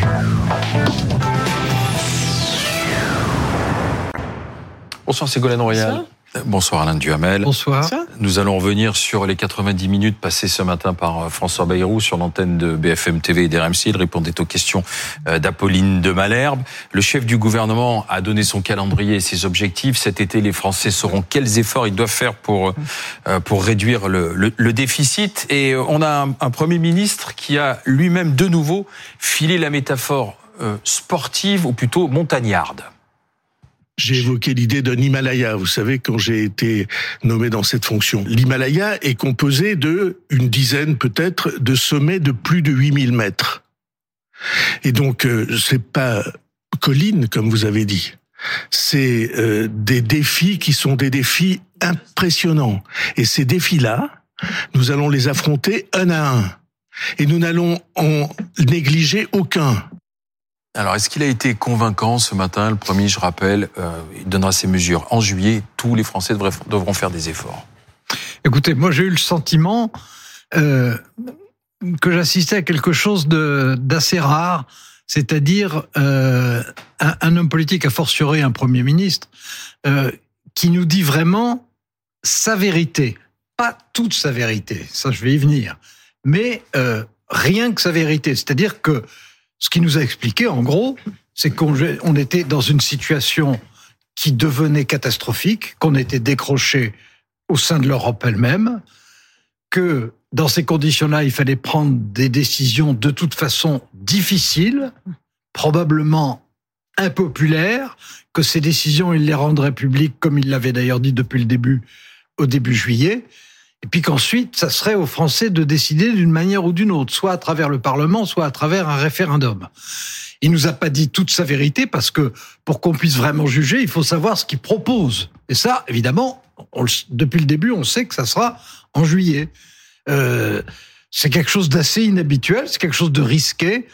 Bonsoir Ségolène Royal. Bonsoir Alain Duhamel. Bonsoir. Nous allons revenir sur les 90 minutes passées ce matin par François Bayrou sur l'antenne de BFM TV et d'RMC. Il répondait aux questions d'Apolline de Malherbe. Le chef du gouvernement a donné son calendrier et ses objectifs. Cet été, les Français sauront quels efforts ils doivent faire pour réduire le déficit. Et on a un Premier ministre qui a lui-même de nouveau filé la métaphore sportive ou plutôt montagnarde. J'ai évoqué l'idée d'un Himalaya, vous savez, quand j'ai été nommé dans cette fonction. L'Himalaya est composé de une dizaine peut-être de sommets de plus de 8000 mètres. Et donc, c'est pas colline, comme vous avez dit. C'est des défis qui sont des défis impressionnants. Et ces défis-là, nous allons les affronter un à un. Et nous n'allons en négliger aucun. Alors, est-ce qu'il a été convaincant ce matin? Le Premier, je rappelle, il donnera ses mesures. En juillet, tous les Français devront faire des efforts. Écoutez, moi j'ai eu le sentiment que j'assistais à quelque chose d'assez rare, c'est-à-dire un homme politique, a fortiori un Premier ministre, qui nous dit vraiment sa vérité. Pas toute sa vérité, ça je vais y venir, mais rien que sa vérité. C'est-à-dire que ce qu'il nous a expliqué, en gros, c'est qu'on était dans une situation qui devenait catastrophique, qu'on était décroché au sein de l'Europe elle-même, que dans ces conditions-là, il fallait prendre des décisions de toute façon difficiles, probablement impopulaires, que ces décisions, il les rendrait publiques, comme il l'avait d'ailleurs dit depuis le début, au début juillet, et puis qu'ensuite, ça serait aux Français de décider d'une manière ou d'une autre, soit à travers le Parlement, soit à travers un référendum. Il nous a pas dit toute sa vérité, parce que pour qu'on puisse vraiment juger, il faut savoir ce qu'il propose. Et ça, évidemment, depuis le début, on sait que ça sera en juillet. C'est quelque chose d'assez inhabituel, c'est quelque chose de risqué.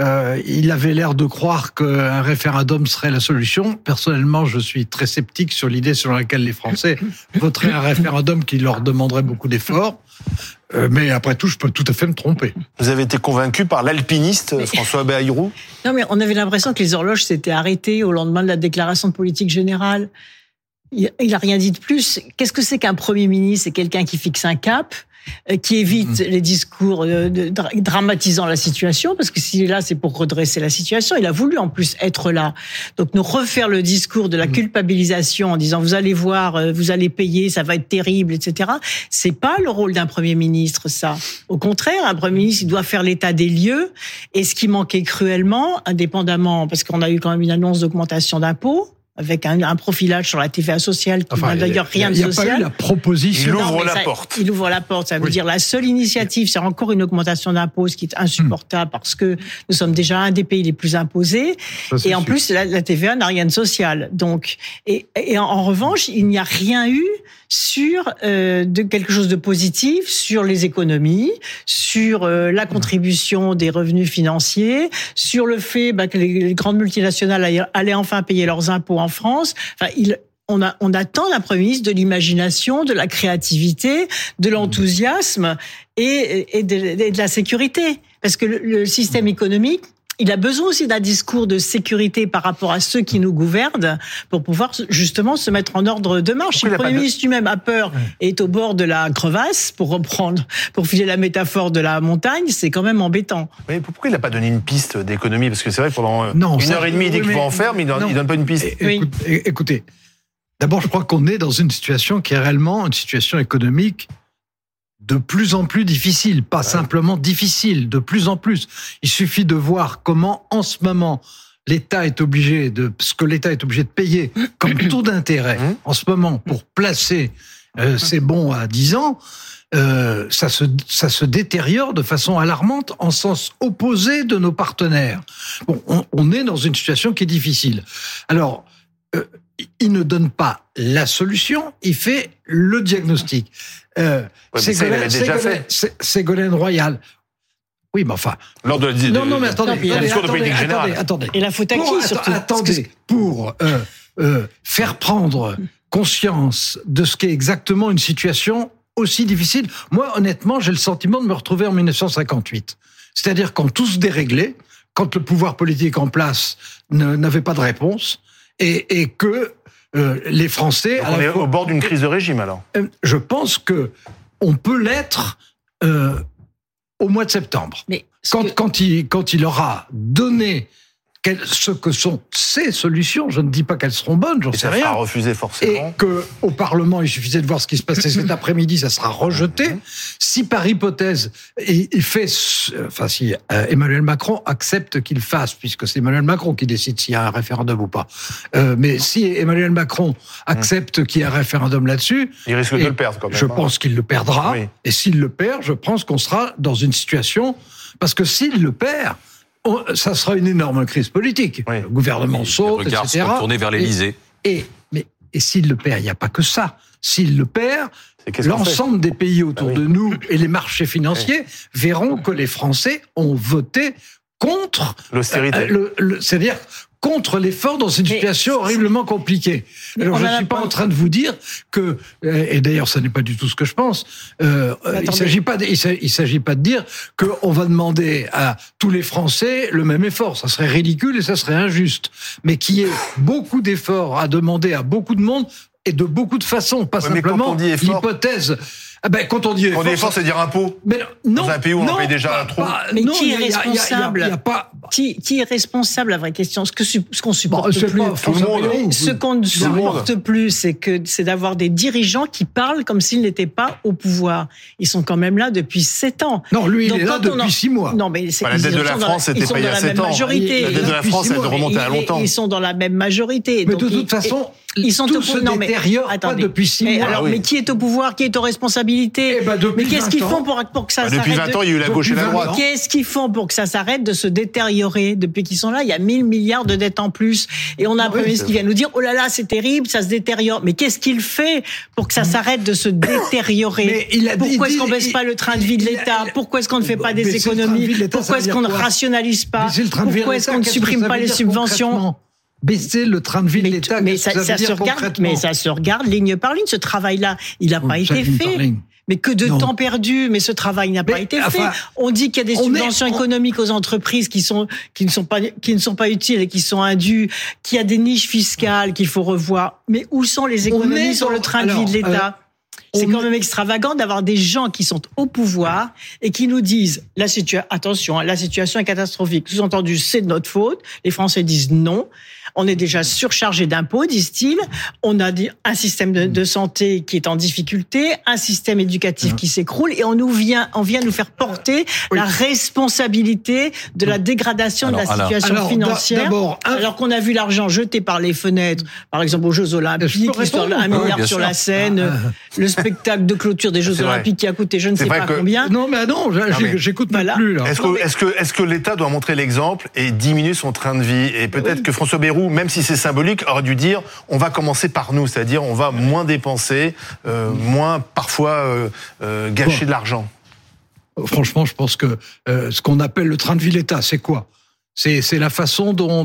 Il avait l'air de croire qu'un référendum serait la solution. Personnellement, je suis très sceptique sur l'idée selon laquelle les Français voteraient un référendum qui leur demanderait beaucoup d'efforts. Mais après tout, je peux tout à fait me tromper. Vous avez été convaincu par l'alpiniste François Bayrou? Non, mais on avait l'impression que les horloges s'étaient arrêtées au lendemain de la déclaration de politique générale. Il a rien dit de plus. Qu'est-ce que c'est qu'un Premier ministre? C'est quelqu'un qui fixe un cap, qui évite les discours dramatisant la situation, parce que s'il est là, c'est pour redresser la situation. Il a voulu en plus être là. Donc nous refaire le discours de la culpabilisation en disant vous allez voir, vous allez payer, ça va être terrible, etc. C'est pas le rôle d'un Premier ministre, ça. Au contraire, un Premier ministre, il doit faire l'état des lieux. Et ce qui manquait cruellement, indépendamment, parce qu'on a eu quand même une annonce d'augmentation d'impôts, avec un profilage sur la TVA sociale qui n'a d'ailleurs rien de social. Il n'y a pas eu la proposition. Il ouvre la porte. Il ouvre la porte. Ça veut dire la seule initiative, c'est encore une augmentation d'impôts, ce qui est insupportable parce que nous sommes déjà un des pays les plus imposés. Ça, et en plus, la TVA n'a rien de social. Donc, et en revanche, il n'y a rien eu sur de quelque chose de positif sur les économies, sur la contribution des revenus financiers, sur le fait que les grandes multinationales allaient enfin payer leurs impôts en France. Enfin, on attend d'un Premier ministre de l'imagination, de la créativité, de l'enthousiasme et de la sécurité. Parce que le système économique, il a besoin aussi d'un discours de sécurité par rapport à ceux qui nous gouvernent pour pouvoir justement se mettre en ordre de marche. Si le Premier ministre lui-même a peur et est au bord de la crevasse, pour filer la métaphore de la montagne, c'est quand même embêtant. Mais pourquoi il n'a pas donné une piste d'économie? Parce que c'est vrai que pendant une heure et demie, il dit qu'il faut en faire, mais il ne donne pas une piste. Écoutez, d'abord, je crois qu'on est dans une situation qui est réellement une situation économique de plus en plus difficile, pas simplement difficile, de plus en plus. Il suffit de voir comment, en ce moment, l'État est obligé de payer comme taux d'intérêt, en ce moment, pour placer ses bons à 10 ans, ça se détériore de façon alarmante en sens opposé de nos partenaires. Bon, on est dans une situation qui est difficile. Alors, il ne donne pas la solution, il fait le diagnostic. Ségolène Royal. Oui, mais enfin. Lors de discours de politique générale. Attendez. Et la faute à qui, surtout? Attendez, pour faire prendre conscience de ce qu'est exactement une situation aussi difficile. Moi, honnêtement, j'ai le sentiment de me retrouver en 1958. C'est-à-dire quand tout se déréglait, quand le pouvoir politique en place n'avait pas de réponse et que les Français... Donc on est au bord d'une crise de régime, alors. Je pense que on peut l'être au mois de septembre. Mais quand il aura donné ce que sont ces solutions, je ne dis pas qu'elles seront bonnes, j'en sais rien. Ça sera refusé forcément. Et qu'au Parlement, il suffisait de voir ce qui se passait cet après-midi, ça sera rejeté. Si par hypothèse, si Emmanuel Macron accepte qu'il fasse, puisque c'est Emmanuel Macron qui décide s'il y a un référendum ou pas. Mais si Emmanuel Macron accepte qu'il y ait un référendum là-dessus, il risque de le perdre quand même. Je pense qu'il le perdra. Oui. Et s'il le perd, je pense qu'on sera dans une situation, parce que s'il le perd, ça sera une énorme crise politique. Oui. Le gouvernement saute, etc. Les regards seront tournés vers l'Élysée. Et s'il le perd, il n'y a pas que ça. S'il le perd, l'ensemble des pays autour de nous et les marchés financiers verront que les Français ont voté contre l'austérité. C'est-à-dire contre l'effort dans une situation horriblement compliquée. Alors je ne suis pas en train de vous dire que, et d'ailleurs ça n'est pas du tout ce que je pense, il s'agit pas de dire qu'on va demander à tous les Français le même effort. Ça serait ridicule et ça serait injuste. Mais qu'il y ait beaucoup d'efforts à demander à beaucoup de monde et de beaucoup de façons, pas simplement l'hypothèse... quand on dit effort, c'est dire impôt. Mais non, dans un pays où on paye déjà trop. Mais qui est responsable? Qui est responsable, la vraie question? Ce qu'on supporte plus. Tout le monde. Ce qu'on ne supporte plus, c'est d'avoir des dirigeants qui parlent comme s'ils n'étaient pas au pouvoir. Ils sont quand même là depuis 7 ans. Non, lui, il est là depuis 6 mois. Non, mais c'est la dette de la France, c'était pas il y a 7 ans. La dette de la France, elle remonte à longtemps. Ils sont dans la même majorité. Mais de toute façon, ils sont tout se détériore pas depuis 6 mois. Alors, mais qui est au pouvoir? Qui est aux responsabilités? Mais qu'est-ce qu'ils font pour que ça s'arrête? Depuis 20 ans, il y a eu la gauche et la droite. Qu'est-ce qu'ils font pour que ça s'arrête de se détériorer? Depuis qu'ils sont là, il y a 1000 milliards de dettes en plus. Et on a un Premier ministre qui vient nous dire, oh là là, c'est terrible, ça se détériore. Mais qu'est-ce qu'il fait pour que ça s'arrête de se détériorer? Pourquoi est-ce qu'on baisse pas le train de vie de l'État? Pourquoi est-ce qu'on ne fait pas des économies? Pourquoi est-ce qu'on ne rationalise pas? Pourquoi est-ce qu'on ne supprime pas les subventions? Baisser le train de vie de l'État. Mais ça se regarde ligne par ligne. Ce travail-là, il n'a pas été fait. Mais que de temps perdu. Mais ce travail n'a pas été fait. On dit qu'il y a des subventions économiques aux entreprises qui ne sont pas utiles et qui sont indues, qu'il y a des niches fiscales qu'il faut revoir. Mais où sont les économies sur le train de vie de l'État? C'est quand même extravagant d'avoir des gens qui sont au pouvoir et qui nous disent attention, la situation est catastrophique. Sous-entendu, c'est de notre faute. Les Français disent non. On est déjà surchargé d'impôts, disent-ils. On a un système de santé qui est en difficulté, un système éducatif qui s'écroule, et on vient nous faire porter la responsabilité de la dégradation de la situation financière. Alors qu'on a vu l'argent jeté par les fenêtres, par exemple aux Jeux Olympiques, l'histoire de 1 milliard sur la Seine, le spectacle de clôture des Jeux Olympiques qui a coûté je ne sais pas combien. Non, mais j'écoute plus là. Est-ce que l'État doit montrer l'exemple et diminuer son train de vie? Et peut-être que François Bayrou, même si c'est symbolique, aurait dû dire on va commencer par nous, c'est-à-dire on va moins dépenser, moins parfois gâcher de l'argent. Franchement, je pense que ce qu'on appelle le train de vie de l'État, c'est quoi? C'est la façon dont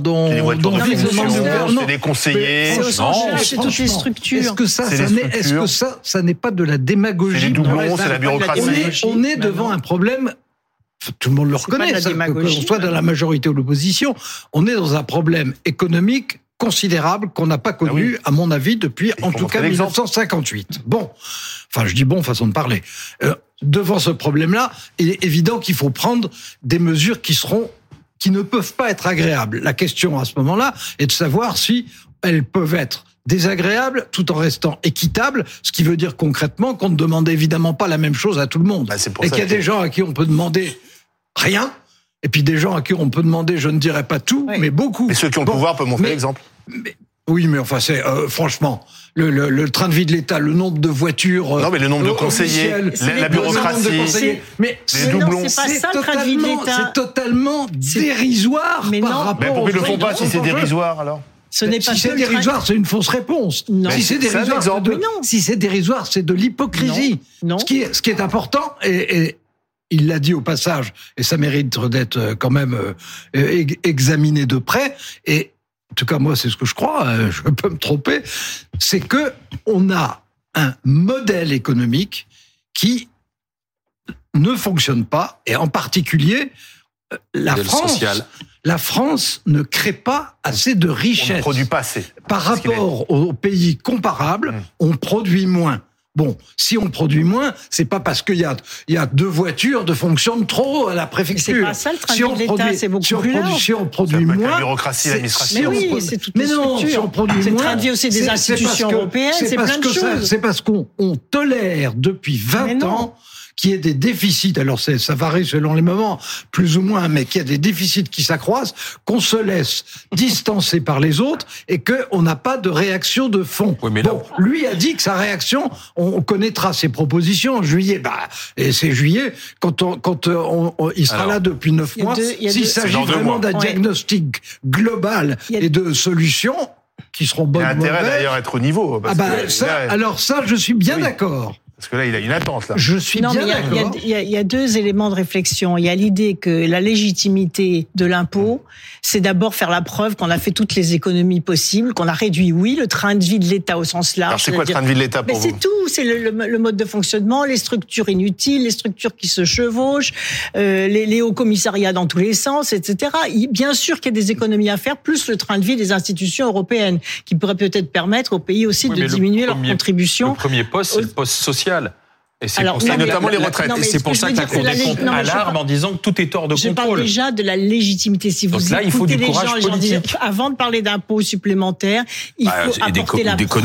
c'est des conseillers, c'est toutes les structures. Est-ce que ça n'est pas de la démagogie? C'est les doublons, c'est la bureaucratie. On est devant un problème. Tout le monde le reconnaît, qu'on soit dans la majorité ou l'opposition, on est dans un problème économique considérable qu'on n'a pas connu, à mon avis, depuis en tout cas 1958. Bon, enfin je dis façon de parler. Devant ce problème-là, il est évident qu'il faut prendre des mesures qui ne peuvent pas être agréables. La question à ce moment-là est de savoir si elles peuvent être désagréables tout en restant équitables, ce qui veut dire concrètement qu'on ne demande évidemment pas la même chose à tout le monde. Et qu'il y a des gens à qui on peut demander rien, et puis des gens à qui on peut demander, je ne dirais pas tout, mais beaucoup. Et ceux qui ont le pouvoir peuvent montrer l'exemple. Oui, mais enfin, c'est franchement, le train de vie de l'État, le nombre de voitures... Non, mais le nombre de conseillers, la bureaucratie, les doublons. C'est pas ça, le train de vie de l'État. C'est totalement dérisoire par rapport... Mais pourquoi ils ne le font pas si c'est dérisoire, alors? Si c'est dérisoire, c'est une fausse réponse. Non. Si c'est dérisoire, c'est de l'hypocrisie. Non. Ce qui est important, et il l'a dit au passage, et ça mérite d'être quand même examiné de près, et en tout cas moi c'est ce que je crois, je peux me tromper, c'est que on a un modèle économique qui ne fonctionne pas, et en particulier la la France ne crée pas assez de richesses. On ne produit pas assez. Par rapport aux pays comparables, on produit moins. Bon, si on produit moins, c'est pas parce qu'il y a 2 voitures de fonction de trop à la préfecture. C'est pas ça le train de vie de l'État, c'est beaucoup plus large. Si on produit moins, la bureaucratie, l'administration. Mais oui, c'est toutes les structures. Si on produit c'est moins, le train de vie aussi des institutions européennes, c'est plein de choses. C'est parce qu'on tolère depuis 20 ans qu'il y ait des déficits, alors ça varie selon les moments, plus ou moins, mais qu'il y a des déficits qui s'accroissent, qu'on se laisse distancer par les autres et qu'on n'a pas de réaction de fond. Oui, mais bon, lui a dit que sa réaction, on connaîtra ses propositions en juillet. Et c'est juillet, quand il sera là depuis 9 mois, s'il s'agit vraiment d'un diagnostic global et de solutions qui seront bonnes ou mauvaises. Il y a intérêt d'ailleurs à être au niveau. Alors ça, je suis bien d'accord. Parce que là, il a une attente. Là. Je suis bien d'accord. Il y a 2 éléments de réflexion. Il y a l'idée que la légitimité de l'impôt, c'est d'abord faire la preuve qu'on a fait toutes les économies possibles, qu'on a réduit, le train de vie de l'État au sens large. Alors c'est quoi le train de vie de l'État pour vous ? C'est tout. C'est le mode de fonctionnement, les structures inutiles, les structures qui se chevauchent, les hauts commissariats dans tous les sens, etc. Bien sûr qu'il y a des économies à faire, plus le train de vie des institutions européennes, qui pourraient peut-être permettre aux pays aussi de diminuer leur contribution. Le premier poste, c'est le poste social. Et c'est pour ça, notamment les retraites. Et c'est pour ça que la Cour des comptes alarme en disant que tout est hors de contrôle. Je parle déjà de la légitimité. Si vous là, il faut du courage politique. Avant de parler d'impôts supplémentaires, il faut apporter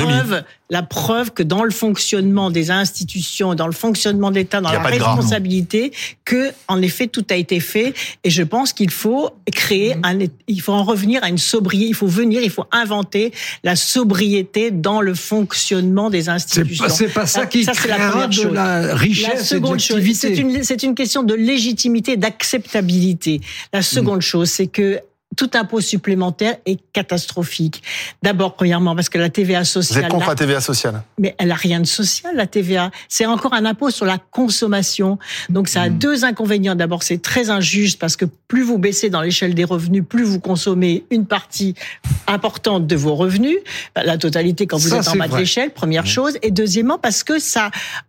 la preuve que dans le fonctionnement des institutions, dans le fonctionnement de l'État, dans la responsabilité, que en effet tout a été fait. Et je pense qu'il faut il faut en revenir à une sobriété. Il faut inventer la sobriété dans le fonctionnement des institutions. C'est pas ça qui créera de la richesse et de l'activité. C'est une question de légitimité, d'acceptabilité. La seconde chose, c'est que tout impôt supplémentaire est catastrophique. D'abord, premièrement, parce que la TVA sociale... Vous êtes contre la TVA sociale ? Mais elle n'a rien de social, la TVA. C'est encore un impôt sur la consommation. Donc ça a 2 inconvénients. D'abord, c'est très injuste parce que plus vous baissez dans l'échelle des revenus, plus vous consommez une partie importante de vos revenus. La totalité quand vous êtes en bas de l'échelle, première chose. Et deuxièmement, parce que ça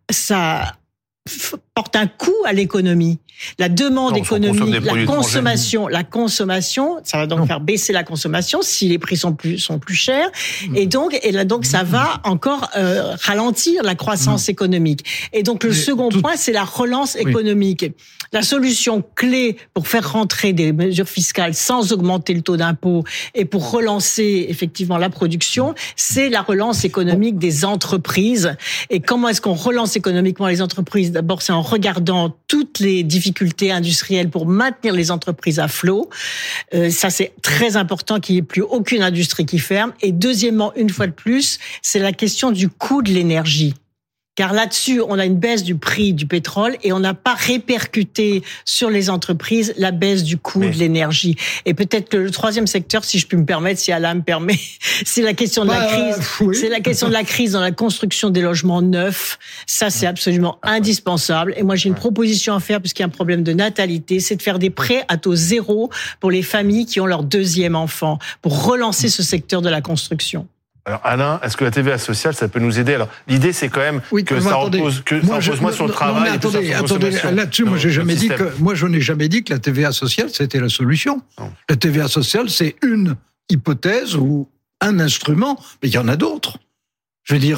porte un coût à l'économie. La demande économique, la consommation, ça va donc faire baisser la consommation si les prix sont plus chers. Et donc ça va encore ralentir la croissance économique. Et donc le second point, c'est la relance économique. La solution clé pour faire rentrer des mesures fiscales sans augmenter le taux d'impôt et pour relancer effectivement la production, c'est la relance économique des entreprises. Et comment est-ce qu'on relance économiquement les entreprises ? D'abord, c'est en regardant toutes les difficultés industrielles pour maintenir les entreprises à flot. Ça, c'est très important qu'il n'y ait plus aucune industrie qui ferme. Et deuxièmement, une fois de plus, c'est la question du coût de l'énergie. Car là-dessus, on a une baisse du prix du pétrole et on n'a pas répercuté sur les entreprises la baisse du coût de l'énergie. Et peut-être que le troisième secteur, si je puis me permettre, si Allah me permet, c'est la question de la crise. C'est la question de la crise dans la construction des logements neufs. Ça, c'est absolument indispensable. Et moi, j'ai une proposition à faire puisqu'il y a un problème de natalité, c'est de faire des prêts à taux zéro pour les familles qui ont leur 2e enfant, pour relancer ce secteur de la construction. Alors Alain, est-ce que la TVA sociale, ça peut nous aider ? Alors l'idée, c'est quand même que ça repose moins sur le travail. Non, mais attendez, là-dessus, moi, je n'ai jamais dit que la TVA sociale c'était la solution. Non. La TVA sociale, c'est une hypothèse ou un instrument, mais il y en a d'autres. Je veux dire,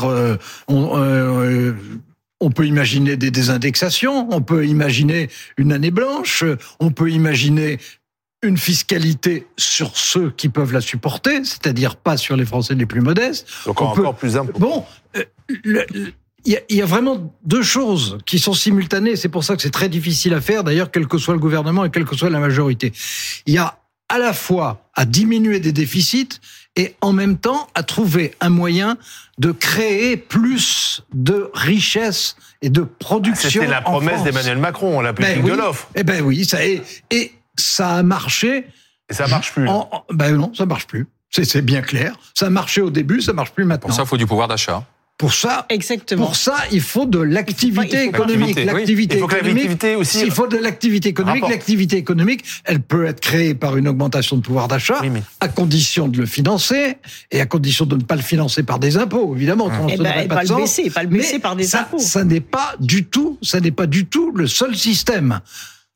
on peut imaginer des désindexations, on peut imaginer une année blanche, on peut imaginer une fiscalité sur ceux qui peuvent la supporter, c'est-à-dire pas sur les Français les plus modestes. Donc encore plus d'impôts. Bon, il y a vraiment 2 choses qui sont simultanées. C'est pour ça que c'est très difficile à faire, d'ailleurs, quel que soit le gouvernement et quelle que soit la majorité. Il y a à la fois à diminuer des déficits et en même temps à trouver un moyen de créer plus de richesse et de production. C'était la promesse d'Emmanuel Macron, la politique de l'offre. Eh ben oui, et ça a marché. Et ça marche plus. Non, ça marche plus. C'est bien clair. Ça a marché au début, ça marche plus maintenant. Pour ça, il faut du pouvoir d'achat. Pour ça, exactement. Pour ça, il faut de l'activité économique. Il faut que l'activité aussi. Il faut de l'activité économique. Rapport. L'activité économique, elle peut être créée par une augmentation de pouvoir d'achat, à condition de le financer et à condition de ne pas le financer par des impôts, évidemment. Pas le baisser par des impôts. Ça n'est pas du tout le seul système.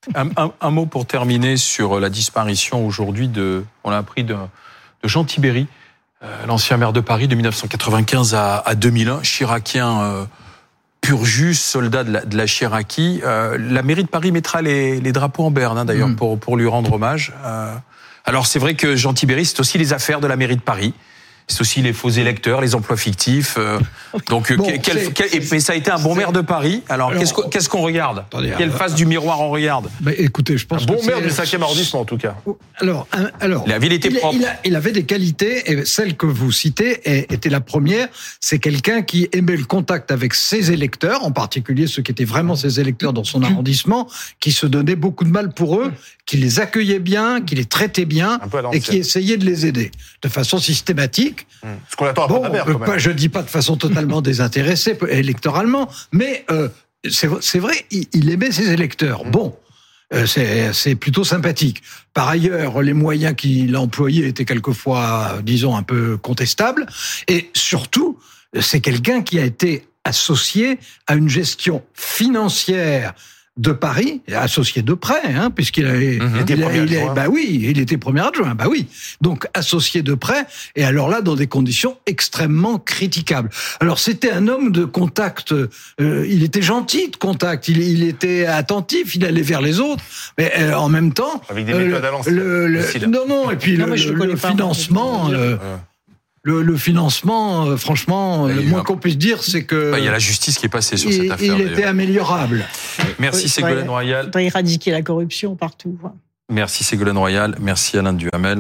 Un mot pour terminer sur la disparition aujourd'hui on l'a appris de Jean Tibéry, l'ancien maire de Paris de 1995 à 2001, chiracien pur jus, soldat de la Chiraquie. La mairie de Paris mettra les drapeaux en berne, d'ailleurs, pour lui rendre hommage. Alors c'est vrai que Jean Tibéry, c'est aussi les affaires de la mairie de Paris. C'est aussi les faux électeurs, les emplois fictifs. Donc, mais ça a été un bon maire de Paris. Alors qu'est-ce qu'on regarde? Quelle face du miroir on regarde? Écoutez, je pense bon maire du 5e arrondissement, en tout cas. Alors, la ville était propre. Il avait des qualités, et celle que vous citez était la première. C'est quelqu'un qui aimait le contact avec ses électeurs, en particulier ceux qui étaient vraiment ses électeurs dans son arrondissement, qui se donnait beaucoup de mal pour eux, qui les accueillait bien, qui les traitait bien, et qui essayait de les aider de façon systématique. Ce qu'on attend après la maire, quand même. Je dis pas de façon totalement désintéressée électoralement, mais c'est vrai, il aimait ses électeurs. Bon, c'est plutôt sympathique. Par ailleurs, les moyens qu'il a employés étaient quelquefois, disons, un peu contestables. Et surtout, c'est quelqu'un qui a été associé à une gestion financière de Paris, associé de près, puisqu'il avait, il était premier adjoint, donc associé de près, et alors là, dans des conditions extrêmement critiquables. Alors c'était un homme de contact, il était gentil de contact, il était attentif, il allait vers les autres, mais en même temps, avec des méthodes à l'ancienne. Et puis le financement. Le financement, franchement, le moins qu'on puisse dire, c'est que... Il y a la justice qui est passée sur cette affaire. Il était améliorable. Merci Ségolène Royal. Il faudrait éradiquer la corruption partout. Merci Ségolène Royal, merci Alain Duhamel.